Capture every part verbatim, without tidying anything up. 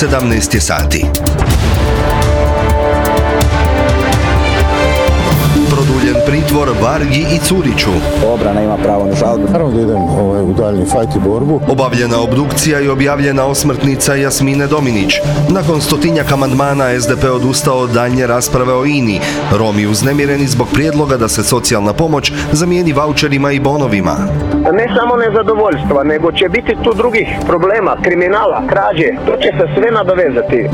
sedamnaest je sati. Produljen pritvor Vargi i Curiću. Obrana ima pravo na žalbu. Naravno da idem ovaj, u daljnji fajt i borbu. Obavljena obdukcija i objavljena osmrtnica Jasmine Dominić. Nakon stotinjak amandmana es de pe odustao od daljnje rasprave o I N I. Romi uznemireni zbog prijedloga da se socijalna pomoć zamijeni vaučerima i bonovima. Ne samo nezadovoljstva, nego će biti tu drugih problema, kriminala, krađe. To će se sve nadovezati.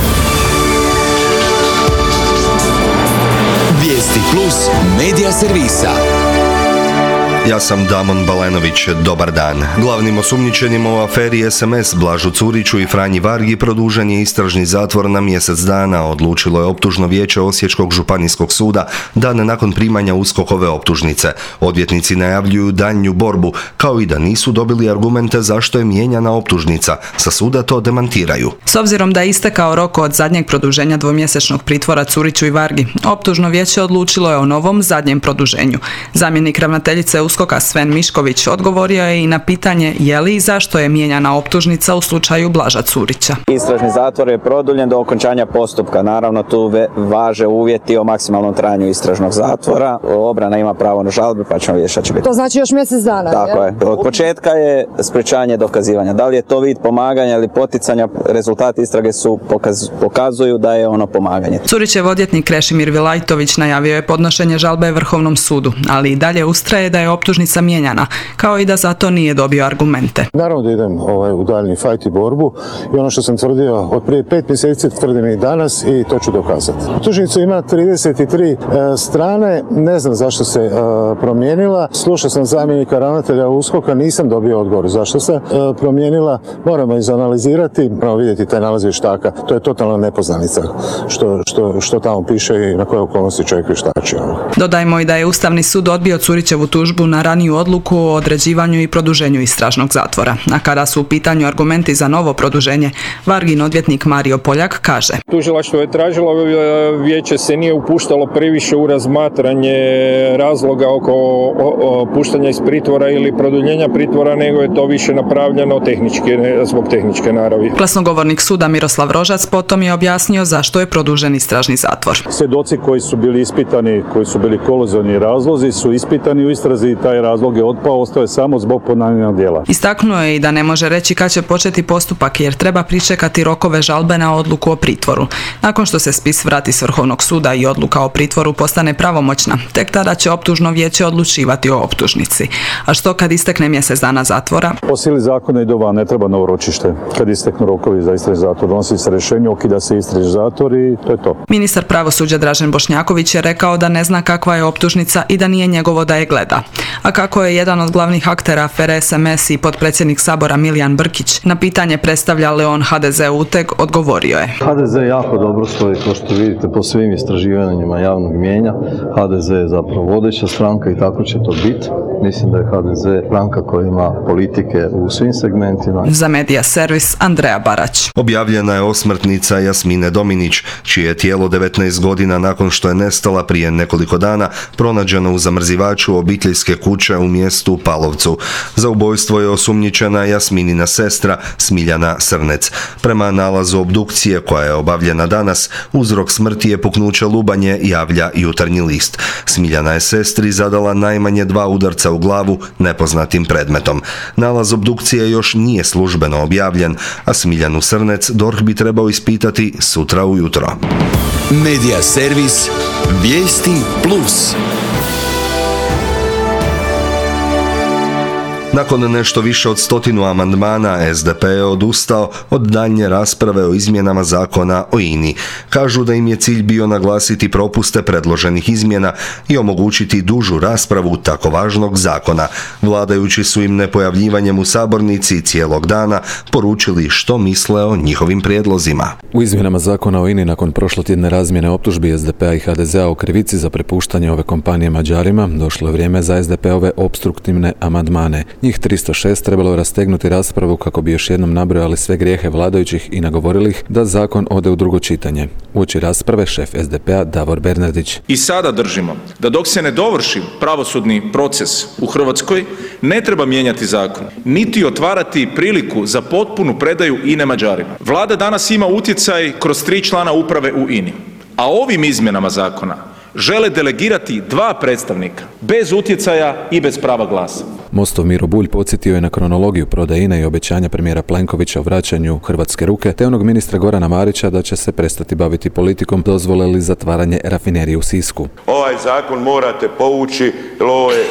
Vijesti plus medija servisa. Ja sam Damon Balenović, dobar dan. Glavnim osumnjičenima u aferi es em es Blažu Curiću i Franji Vargi produžen je istražni zatvor na mjesec dana, odlučilo je optužno vijeće Osječkog županijskog suda dan nakon primanja USKOK-ove optužnice. Odvjetnici najavljuju daljnju borbu, kao i da nisu dobili argumente zašto je mijenjana optužnica. Sa suda to demantiraju. S obzirom da je istekao rok od zadnjeg produženja dvomjesečnog pritvora Curiću i Vargi, optužno vijeće odlučilo je o novom zadnjem produženju. Zamjenik ravnateljice USKOK-a Sven Mišković odgovorio je i na pitanje je li i zašto je mijenjana optužnica u slučaju Blaža Curića. Istražni zatvor je produljen do okončanja postupka. Naravno tu važe uvjeti o maksimalnom trajanju istražnog zatvora. Obrana ima pravo na žalbu, pa ćemo vidjeti šta će biti. To znači još mjesec dana, Tako je. Od početka je sprečavanje dokazivanja. Da li je to vid pomaganja ili poticanja, rezultati istrage su pokaz, pokazuju da je ono pomaganje. Curićev odvjetnik Krešimir Vilajtović najavio je podnošenje žalbe Vrhovnom sudu, ali i dalje ustraje da je optužnica mijenjana, kao i da za to nije dobio argumente. Naravno da idem ovaj, u daljnji fajt i borbu i ono što sam tvrdio od prije pet mjeseci tvrdim i danas i to ću dokazati. Optužnica ima trideset tri e, strane, ne znam zašto se e, promijenila. Slušao sam zamjenika ravnatelja USKOK-a, nisam dobio odgovor zašto se e, promijenila. Moramo izanalizirati, moramo vidjeti taj nalaz vještaka. To je totalna nepoznanica što, što, što tamo piše i na koje okolnosti čovjek vještači. Dodajmo i da je Ustavni sud odbio Curićevu tužbu na raniju odluku o određivanju i produženju istražnog zatvora. A kada su u pitanju argumenti za novo produženje, Vargin odvjetnik Mario Poljak kaže: Tužilaštvo je tražilo, vijeće se nije upuštalo previše u razmatranje razloga oko o, o, puštanja iz pritvora ili produljenja pritvora, nego je to više napravljeno tehnički, zbog tehničke naravi. Glasnogovornik suda Miroslav Rožac potom je objasnio zašto je produžen istražni zatvor. Svjedoci koji su bili ispitani, koji su bili koluzorni razlozi, su ispitani u istrazi i taj razlog je otpao, ostao je samo zbog ponavljanja djela. Istaknuo je i da ne može reći kad će početi postupak jer treba pričekati rokove žalbe na odluku o pritvoru. Nakon što se spis vrati s Vrhovnog suda i odluka o pritvoru postane pravomoćna, tek tada će optužno vijeće odlučivati o optužnici. A što kad istekne mjesec dana zatvora? Po sili zakona i doba ne treba novo ročište. Kad isteknu rokovi za istražni zatvor, donosi se rješenje, ukida se istražni zatvor i to je to. Ministar pravosuđa Dražen Bošnjaković je rekao da ne zna kakva je optužnica i da nije njegovo da je gleda. A kako je jedan od glavnih aktera afere es em es i potpredsjednik Sabora Milijan Brkić na pitanje predstavlja li on ha de ze uteg, odgovorio je: ha de ze jako dobro stoji, kao što vidite po svim istraživanjima javnog mijenja. ha de ze je zapravo vodeća stranka i tako će to biti. Mislim da je ha de ze stranka koja ima politike u svim segmentima. Za Medija servis Andreja Barać. Objavljena je osmrtnica Jasmine Dominić, čije je tijelo devetnaest godina nakon što je nestala prije nekoliko dana pronađeno u zamrzivaču obiteljske kuće u mjestu Palovcu. Za ubojstvo je osumnjičena Jasminina sestra Smiljana Srnec. Prema nalazu obdukcije koja je obavljena danas, uzrok smrti je puknuće lubanje, javlja Jutarnji list. Smiljana je sestri zadala najmanje dva udarca u glavu nepoznatim predmetom. Nalaz obdukcije još nije službeno objavljen, a Smiljanu Srnec D O R H bi trebao ispitati sutra ujutro. Medija servis Vijesti plus. Nakon nešto više od stotinu amandmana, es de pe je odustao od daljnje rasprave o izmjenama zakona o I N I. Kažu da im je cilj bio naglasiti propuste predloženih izmjena i omogućiti dužu raspravu tako važnog zakona. Vladajući su im nepojavljivanjem u sabornici cijelog dana poručili što misle o njihovim prijedlozima. U izmjenama zakona o I N I nakon prošlotjedne razmjene optužbi es de pe a i ha de ze a o krivici za prepuštanje ove kompanije Mađarima, došlo je vrijeme za es de pe ove opstruktivne amandmane. Njih tristo šest trebalo je rastegnuti raspravu kako bi još jednom nabrojali sve grijehe vladajućih i nagovorili ih da zakon ode u drugo čitanje. Uoči rasprave šef es de pe a Davor Bernardić. I sada držimo da dok se ne dovrši pravosudni proces u Hrvatskoj, ne treba mijenjati zakon, niti otvarati priliku za potpunu predaju I N E Mađarima. Vlada danas ima utjecaj kroz tri člana uprave u I N I, a ovim izmjenama zakona žele delegirati dva predstavnika bez utjecaja i bez prava glasa. Mostov Miro Bulj podsjetio je na kronologiju prodaje I N E i obećanja premijera Plenkovića o vraćanju u hrvatske ruke, te onog ministra Gorana Marića da će se prestati baviti politikom, dozvole li zatvaranje rafinerije u Sisku. Ovaj zakon morate povući jer ovo je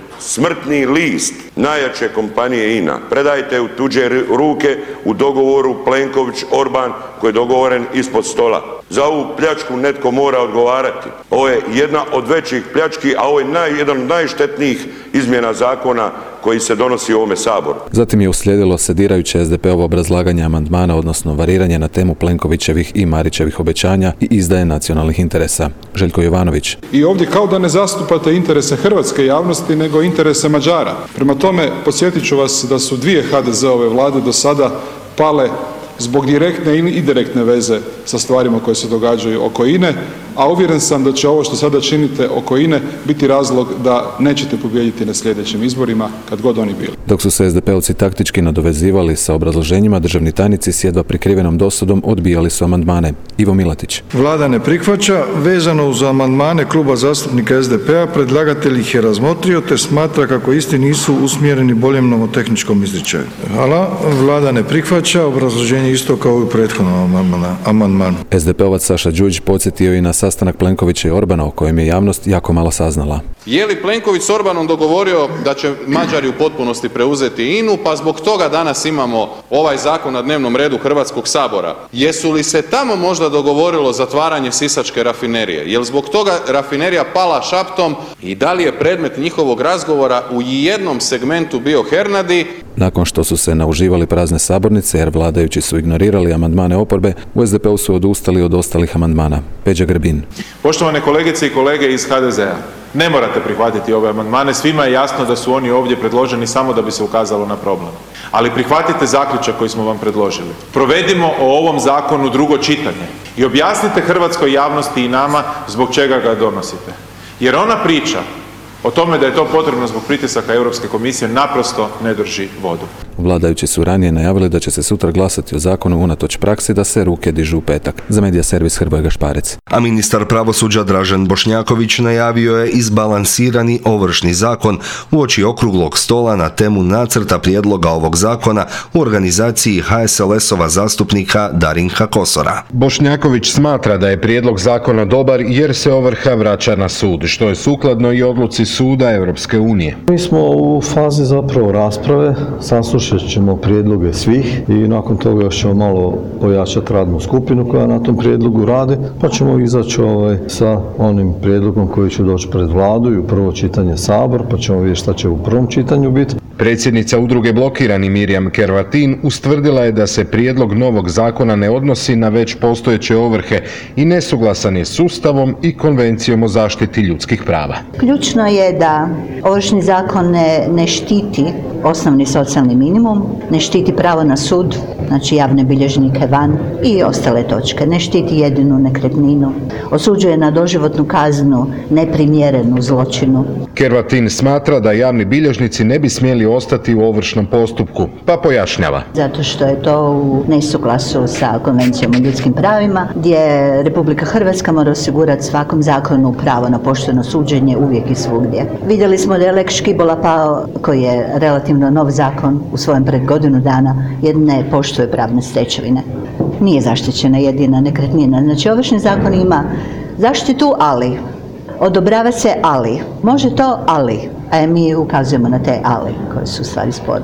smrtni list najjače kompanije I N A. Predajte u tuđe ruke u dogovoru Plenković-Orban koji je dogovoren ispod stola. Za ovu pljačku netko mora odgovarati. Ovo je jedna od većih pljački, a ovo je naj, jedan od najštetnijih izmjena zakona koji se donosi u ovome Saboru. Zatim je uslijedilo sedirajuće es de pe ovo obrazlaganje amandmana, odnosno variranje na temu Plenkovićevih i Marićevih obećanja i izdaje nacionalnih interesa. Željko Jovanović. I ovdje kao da ne zastupate interese hrvatske javnosti, nego interese Mađara. Prema tome, podsjetit ću vas da su dvije ha de zeove vlade do sada pale zbog direktne i indirektne veze sa stvarima koje se događaju oko I N E, a uvjeren sam da će ovo što sada činite oko I N E biti razlog da nećete pobijediti na sljedećim izborima, kad god oni bili. Dok su se es de pe ovci taktički nadovezivali sa obrazloženjima, državni tajnici s jedva prikrivenom dosudom odbijali su amandmane. Ivo Milatić. Vlada ne prihvaća. Vezano uz amandmane kluba zastupnika es de pe a, predlagatelj ih je razmotrio te smatra kako isti nisu usmjereni boljem nomotehničkom izričaju. Hvala. Vlada ne prihvaća. Obrazloženje isto kao i u prethodnom amandmanu. es de pe ovac Saša Đujić podsjetio i na sastanak Plenkovića i Orbana o kojem je javnost jako malo saznala. Je li Plenković s Orbanom dogovorio da će Mađari u potpunosti preuzeti I N U, pa zbog toga danas imamo ovaj zakon na dnevnom redu Hrvatskog sabora? Jesu li se tamo možda dogovorilo zatvaranje sisačke rafinerije? Je li zbog toga rafinerija pala šaptom i da li je predmet njihovog razgovora u jednom segmentu bio Hernadi? Nakon što su se nauživali prazne sabornice jer vladajući su ignorirali amandmane oporbe, u es de pe u su odustali od ostalih amandmana. Peđa Grbin. Poštovane kolegice i kolege iz ha de ze a, ne morate prihvatiti ove amandmane, svima je jasno da su oni ovdje predloženi samo da bi se ukazalo na problem. Ali prihvatite zaključak koji smo vam predložili. Provedimo o ovom zakonu drugo čitanje i objasnite hrvatskoj javnosti i nama zbog čega ga donosite. Jer ona priča o tome da je to potrebno zbog pritisaka Europske komisije naprosto ne drži vodu. Vladajući su ranije najavili da će se sutra glasati o zakonu unatoč praksi da se ruke dižu u petak. Za Medija servis Hrvoje Gašparec. A ministar pravosuđa Dražen Bošnjaković najavio je izbalansirani ovršni zakon uoči okruglog stola na temu nacrta prijedloga ovog zakona u organizaciji ha es el es-ova zastupnika Darinka Kosora. Bošnjaković smatra da je prijedlog zakona dobar jer se ovrha vraća na sud, što je sukladno i odluci Suda Europske unije. Mi smo u fazi zapravo rasprave, saslušat ćemo prijedloge svih i nakon toga još ćemo malo ojačati radnu skupinu koja na tom prijedlogu radi, pa ćemo izaći ovaj, sa onim prijedlogom koji će doći pred vladu i u prvo čitanje Sabor, pa ćemo vidjeti šta će u prvom čitanju biti. Predsjednica udruge Blokirani Mirjam Kervatin ustvrdila je da se prijedlog novog zakona ne odnosi na već postojeće ovrhe i nesuglasan je s Ustavom i Konvencijom o zaštiti ljudskih prava. Ključno je da ovršni zakon ne, ne štiti osnovni socijalni minimum, ne štiti pravo na sud, znači javne bilježnike van i ostale točke, ne štiti jedinu nekretninu, osuđuje na doživotnu kaznu neprimjerenu zločinu. Kervatin smatra da javni bilježnici ne bi smjeli ostati u ovršnom postupku, pa pojašnjava. Zato što je to u nesuglasu sa Konvencijom o ljudskim pravima, gdje Republika Hrvatska mora osigurati svakom zakonu pravo na pošteno suđenje uvijek i svugdje. Vidjeli smo da je Lex Škibola pao, koji je relativno nov zakon u svojem pred godinu dana, jer ne poštuje pravne stečevine. Nije zaštićena jedina nekretnina. Znači, ovršni zakon ima zaštitu, ali odobrava se, ali može to, ali a mi ukazujemo na te ali koje su stvari sporne.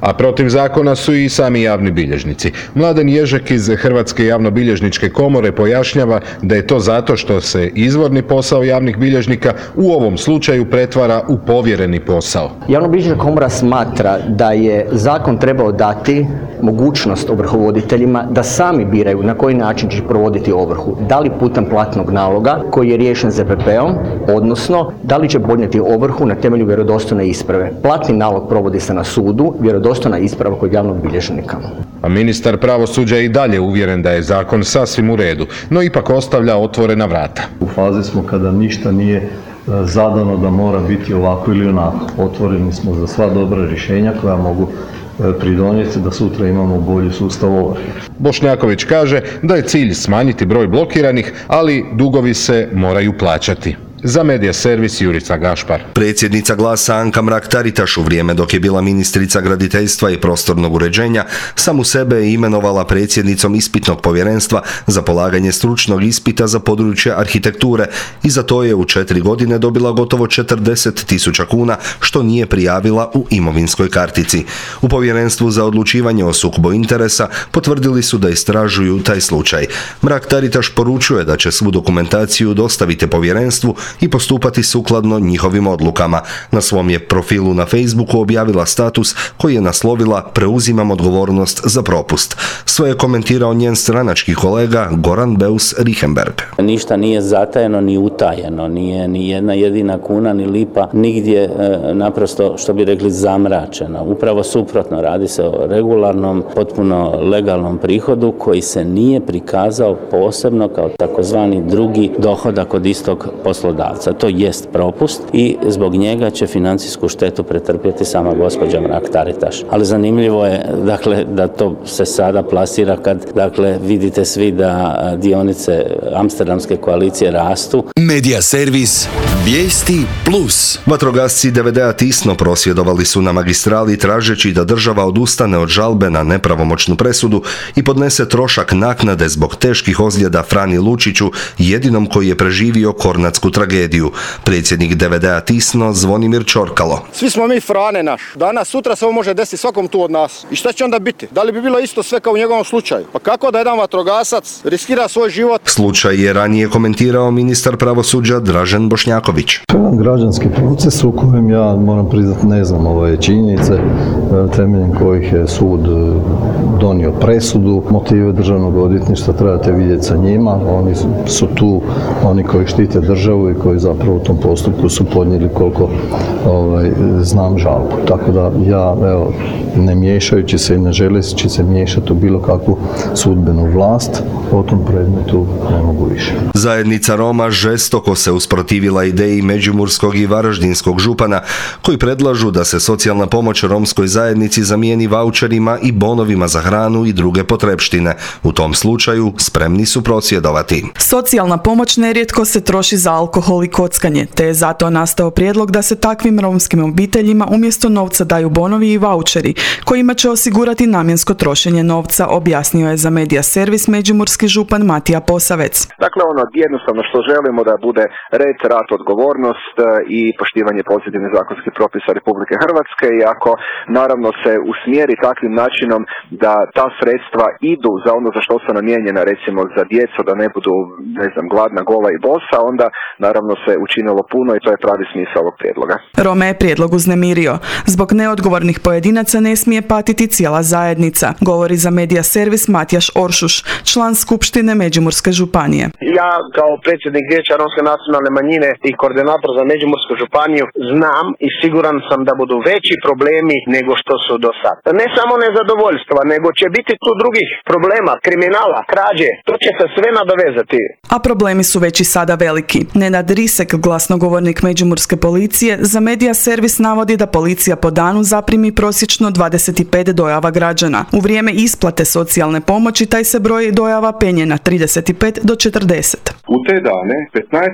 A protiv zakona su i sami javni bilježnici. Mladen Ježek iz Hrvatske javnobilježničke komore pojašnjava da je to zato što se izvorni posao javnih bilježnika u ovom slučaju pretvara u povjereni posao. Javnobilježnička komora smatra da je zakon trebao dati mogućnost ovrhovoditeljima da sami biraju na koji način će provoditi ovrhu. Da li putem platnog naloga koji je riješen Z P P-om, odnosno da li će podnijeti ovrhu na temelju vjerodostojne isprave. Platni nalog provodi se na sudu, vjerodostojna isprava kod javnog bilježnika. A ministar pravosuđa je i dalje uvjeren da je zakon sasvim u redu, no ipak ostavlja otvorena vrata. U fazi smo kada ništa nije zadano da mora biti ovako ili onako. Otvoreni smo za sva dobra rješenja koja mogu pridonijeti da sutra imamo bolji sustav ovrhe. Bošnjaković kaže da je cilj smanjiti broj blokiranih, ali dugovi se moraju plaćati. Za Medija servis Jurica Gašpar. Predsjednica Glasa Anka Mrak-Taritaš u vrijeme dok je bila ministrica graditeljstva i prostornog uređenja samu sebe je imenovala predsjednicom ispitnog povjerenstva za polaganje stručnog ispita za područje arhitekture i za to je u četiri godine dobila gotovo četrdeset tisuća kuna što nije prijavila u imovinskoj kartici. U povjerenstvu za odlučivanje o sukobu interesa potvrdili su da istražuju taj slučaj. Mrak-Taritaš poručuje da će svu dokumentaciju dostaviti povjerenstvu i postupati sukladno njihovim odlukama. Na svom je profilu na Facebooku objavila status koji je naslovila Preuzimam odgovornost za propust. Sve je komentirao njen stranački kolega Goran Beus Richembergh. Ništa nije zatajeno ni utajeno, nije ni jedna jedina kuna ni lipa nigdje e, naprosto, što bi rekli, zamračeno. Upravo suprotno, radi se o regularnom, potpuno legalnom prihodu koji se nije prikazao posebno kao takozvani drugi dohodak od istog poslodavca. To jest propust i zbog njega će financijsku štetu pretrpjeti sama gospođa Mrak-Taritaš. Ali zanimljivo je, dakle, da to se sada plasira kad, dakle, vidite svi da dionice Amsterdamske koalicije rastu. Medija servis Vijesti plus. Vatrogasci D V D-a Tisno prosvjedovali su na magistrali tražeći da država odustane od žalbe na nepravomoćnu presudu i podnese trošak naknade zbog teških ozljeda Frani Lučiću, jedinom koji je preživio kornatsku tragediju. Predsjednik D V D-a Tisno Zvonimir Čorkalo. Svi smo mi Frane naš. Danas, sutra se ovo može desiti svakom tu od nas. I šta će onda biti? Da li bi bilo isto sve kao u njegovom slučaju? Pa kako da jedan vatrogasac riskira svoj život? Slučaj je ranije komentirao ministar pravosuđa Dražen Bošnjaković. Građanski proces u kojem ja moram priznati ne znam ove činjenice temeljem kojih je sud donio presudu. Motive državnog odvjetništva trebate vidjeti sa njima. Oni su tu, oni koji štite državu i koji zapravo u tom postupku su podnijeli koliko ovaj, znam žalbu. Tako da ja, evo, ne miješajući se i ne želeći se miješati u bilo kakvu sudbenu vlast, o tom predmetu ne mogu više. Zajednica Roma žestoko se usprotivila ideji međimurskog i varaždinskog župana koji predlažu da se socijalna pomoć romskoj zajednici zamijeni vaučerima i bonovima za hranu i druge potrepštine. U tom slučaju spremni su prosvjedovati. Socijalna pomoć nerijetko se troši za alkohol i kockanje, te je zato nastao prijedlog da se takvim romskim obiteljima umjesto novca daju bonovi i vaučeri, kojima će osigurati namjensko trošenje novca, objasnio je za Medija servis međimurski župan Matija Posavec. Dakle, ono jednostavno što želimo da bude red, rad, odgovornost i poštivanje pozitivnih zakonskih propisa Republike Hrvatske i ako naravno se usmjeri takvim načinom da ta sredstva idu za ono za što su namijenjena, recimo za djecu, da ne budu, ne znam, gladna, gola i bosa, onda naravno se učinilo puno i to je pravi smisao ovog prijedloga. Rome je prijedlog uznemirio. Zbog neodgovornih pojedinaca ne smije patiti cijela zajednica, govori za Medija servis Matijaš Oršuš, član Skupštine Međimurske županije. Ja kao predsjednik Vijeća romske nacionalne manjine i koordinator za Međimursku županiju znam i siguran sam da budu veći problemi nego što su do sad. Ne samo nezadovoljstva, nego će biti tu drugih problema, kriminala, krađe, to će se sve nadovezati. A problemi su već i sada veliki. Nenad Risek, glasnogovornik Međimurske policije, za Medija servis navodi da policija po danu zaprimi prosječno dvadeset pet dojava građana. U vrijeme isplate socijalne pomoći taj se broj dojava penje na trideset pet do četrdeset. U te dane petnaestak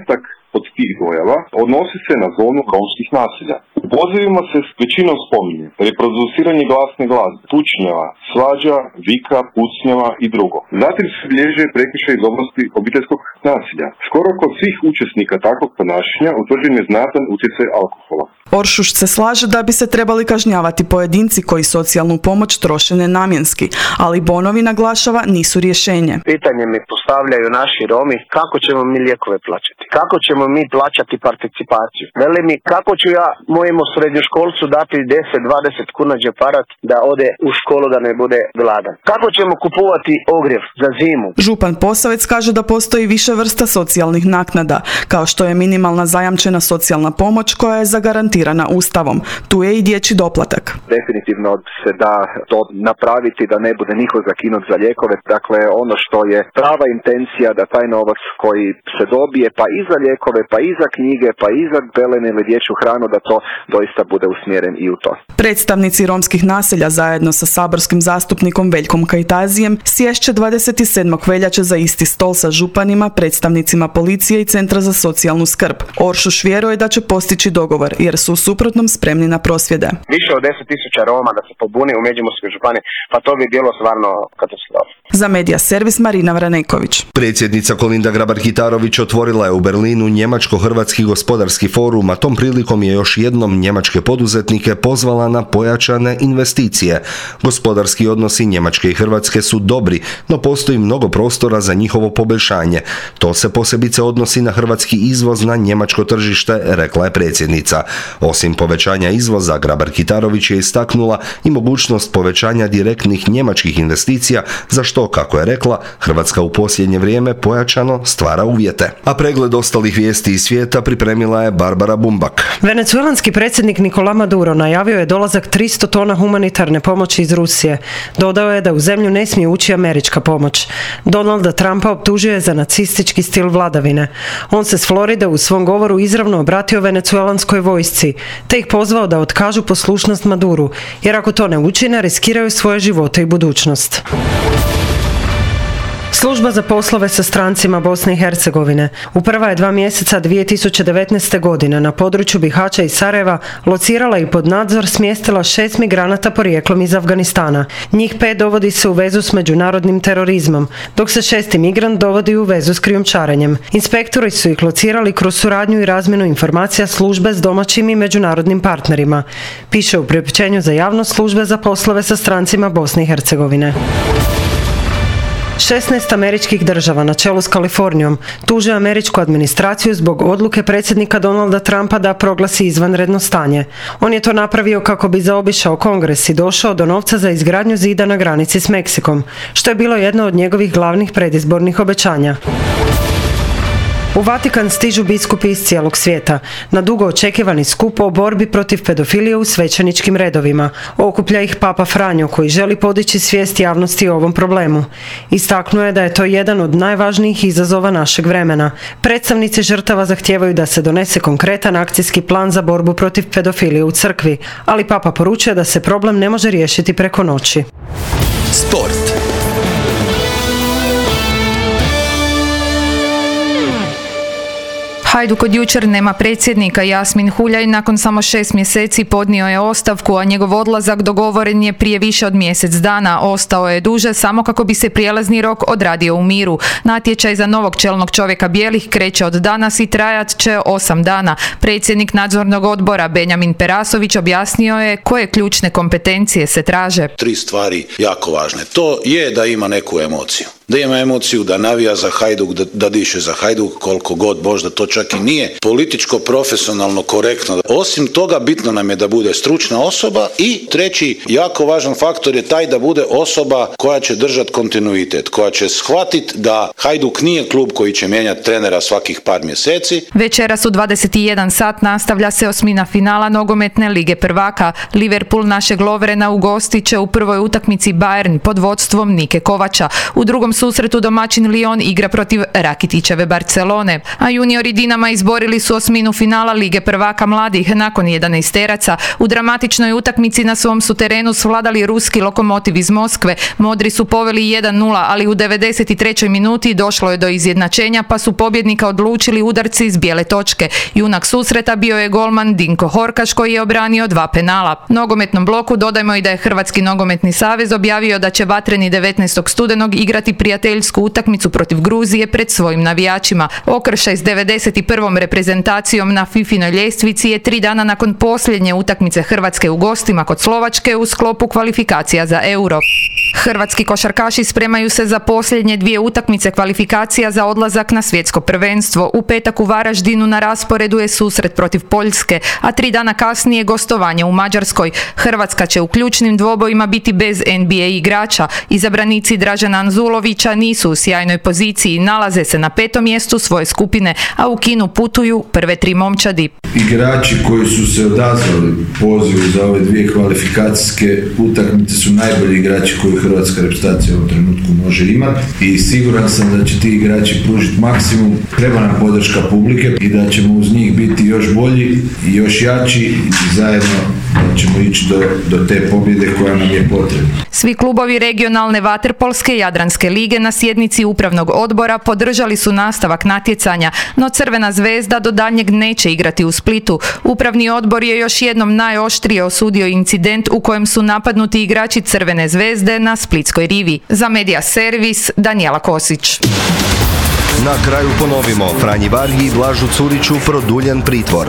od tih dojava odnosi se na zonu romskih naselja. U pozivima se s većinom spominje reproduciranje glasne glazbe, tučnjava, svađa, vika, pucnjava i drugo. Zatim se bilježe prekršaj iz oblasti obiteljskog nasilja. Skoro kod svih učesnika takvog ponašanja utvrđen je znatan utjecaj alkohola. Oršuš se slaže da bi se trebali kažnjavati pojedinci koji socijalnu pomoć troše nenamjenski, ali Bonovi naglašava nisu rješenje. Pitanje mi postavljaju naši Romi kako ćemo mi lijekove plaćati, kako ćemo mi plaćati participaciju. Veli mi kako ću ja mojemu srednjoškolcu dati deset dvadeset kuna džeparat da ode u školu da ne bude gladan. Kako ćemo kupovati ogrjev za zimu? Župan Posavec kaže da postoji više vrsta socijalnih naknada, kao što je minimalna zajamčena socijalna pomoć koja je zagarantirana Ustavom. Tu je i dječji doplatak. Definitivno se da to napraviti da ne bude niko zakinut za lijekove. Dakle, ono što je prava intencija da taj novac koji se dobije pa i za lijekove, pa i za knjige, pa i za pelene ili dječju hranu, da to doista bude usmjeren i u to. Predstavnici romskih naselja zajedno sa saborskim zastupnikom Veljkom Kajtazijem sješće dvadeset sedmog veljače za isti stol sa županima, predstavnicima policije i Centra za socijalnu skrb. Oršuš vjeruje da će postići dogovor jer su u suprotnom spremni na prosvjede. Više od deset tisuća Roma da se pobuni u Međimurskoj županiji, pa to bi bilo stvarno katastrofa. Za Medija servis Marina Vraneković. Predsjednica Kolinda Grabar-Kitarović otvorila je u Berlinu Njemačko-hrvatski gospodarski forum, a tom prilikom je još jednom njemačke poduzetnike pozvala na pojačane investicije. Gospodarski odnosi Njemačke i Hrvatske su dobri, no postoji mnogo prostora za njihovo poboljšanje. To se posebice odnosi na hrvatski izvoz na njemačko tržište, rekla je predsjednica. Osim povećanja izvoza, Grabar-Kitarović je istaknula i mogućnost povećanja direktnih njemačkih investicija, za što, kako je rekla, Hrvatska u posljednje vrijeme pojačano stvara uvjete. A pregled ostalih vijesti iz svijeta pripremila je Barbara Bumbak. Venecuelanski predsjednik Nicolás Maduro najavio je dolazak tristo tona humanitarne pomoći iz Rusije. Dodao je da u zemlju ne smije ući američka pomoć. Donalda Trumpa optužuje za nacistički stil vladavine. On se s Floride u svom govoru izravno obratio venecuelanskoj vojsci, te ih pozvao da otkažu poslušnost Maduru, jer ako to ne učine, riskiraju svoje živote i budućnost. Služba za poslove sa strancima Bosne i Hercegovine u prva je dva mjeseca dvije tisuće devetnaeste. godine na području Bihaća i Sarajeva locirala i pod nadzor smjestila šest migranata porijeklom iz Afganistana. Njih pet dovodi se u vezu s međunarodnim terorizmom, dok se šesti migrant dovodi u vezu s krijumčarenjem. Inspektori su ih locirali kroz suradnju i razmjenu informacija službe s domaćim i međunarodnim partnerima, piše u priopćenju za javnost Službe za poslove sa strancima Bosne i Hercegovine. šesnaest američkih država na čelu s Kalifornijom tuže američku administraciju zbog odluke predsjednika Donalda Trumpa da proglasi izvanredno stanje. On je to napravio kako bi zaobišao Kongres i došao do novca za izgradnju zida na granici s Meksikom, što je bilo jedno od njegovih glavnih predizbornih obećanja. U Vatikan stižu biskupi iz cijelog svijeta na dugo očekivani skup o borbi protiv pedofilije u svećeničkim redovima. Okuplja ih Papa Franjo, koji želi podići svijest javnosti o ovom problemu. Istaknuo je da je to jedan od najvažnijih izazova našeg vremena. Predstavnici žrtava zahtijevaju da se donese konkretan akcijski plan za borbu protiv pedofilije u crkvi, ali Papa poručuje da se problem ne može riješiti preko noći. Sport. Hajduk od jučer nema predsjednika. Jasmin Huljaj nakon samo šest mjeseci podnio je ostavku, a njegov odlazak dogovoren je prije više od mjesec dana. Ostao je duže samo kako bi se prijelazni rok odradio u miru. Natječaj za novog čelnog čovjeka bijelih kreće od danas i trajat će osam dana. Predsjednik nadzornog odbora Benjamin Perasović objasnio je koje ključne kompetencije se traže. Tri stvari jako važne. To je da ima neku emociju. Da ima emociju, da navija za Hajduk, da, da diše za Hajduk, koliko god možda to čak i nije političko, profesionalno, korektno. Osim toga, bitno nam je da bude stručna osoba i treći jako važan faktor je taj da bude osoba koja će držati kontinuitet, koja će shvatiti da Hajduk nije klub koji će mijenjati trenera svakih par mjeseci. Večeras u dvadeset jedan sat nastavlja se osmina finala nogometne lige prvaka. Liverpool našeg Lovrena ugostit će u prvoj utakmici Bayern pod vodstvom Nike Kovača. U drugom susretu domaćin Lyon igra protiv Rakitićeve Barcelone, a juniori Dinama izborili su osminu finala Lige prvaka mladih nakon jedanaesteraca. U dramatičnoj utakmici na svom su terenu svladali ruski Lokomotiv iz Moskve. Modri su poveli jedan nula, ali u devedeset trećoj minuti došlo je do izjednačenja, pa su pobjednika odlučili udarci iz bijele točke. Junak susreta bio je golman Dinko Horkaš koji je obranio dva penala. Nogometnom bloku dodajmo i da je Hrvatski nogometni savez objavio da će vatreni devetnaestog studenog igrati prijateljsku utakmicu protiv Gruzije pred svojim navijačima. Okršaj s devedeset prvom reprezentacijom na fifinoj ljestvici je tri dana nakon posljednje utakmice Hrvatske u gostima kod Slovačke u sklopu kvalifikacija za Euro. Hrvatski košarkaši spremaju se za posljednje dvije utakmice kvalifikacija za odlazak na svjetsko prvenstvo. U petak u Varaždinu na rasporedu je susret protiv Poljske, a tri dana kasnije gostovanje u Mađarskoj. Hrvatska će u ključnim dvobojima biti bez N B A igrača. Izabranici Dražena Anzulovića nisu u sjajnoj poziciji, nalaze se na petom mjestu svoje skupine, a u Kinu putuju prve tri momčadi. Igrači koji su se odazvali pozivu za ove dvije kvalifikacijske utakmice su najbolji igrači koji hrvatska reprezentacija u ovom trenutku može imati i siguran sam da će ti igrači pružiti maksimum. Treba nam podrška publike i da ćemo uz njih biti još bolji i još jači i zajedno da ćemo ići do, do te pobjede koja nam je potrebna. Svi klubovi regionalne vaterpolske Jadranske lige na sjednici upravnog odbora podržali su nastavak natjecanja, no Crvena zvezda do daljnjeg neće igrati u Splitu. Upravni odbor je još jednom najoštrije osudio incident u kojem su napadnuti igrači Crvene zvezde na splitskoj rivi. Za Medija servis Danijela Kosić. Na kraju ponovimo, Franji Vargi i Blažu Curiću produljen pritvor.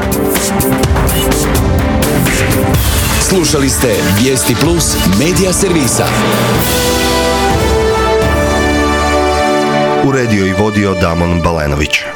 Slušali ste Vijesti Plus Medija servisa. Uredio i vodio Damon Balenović.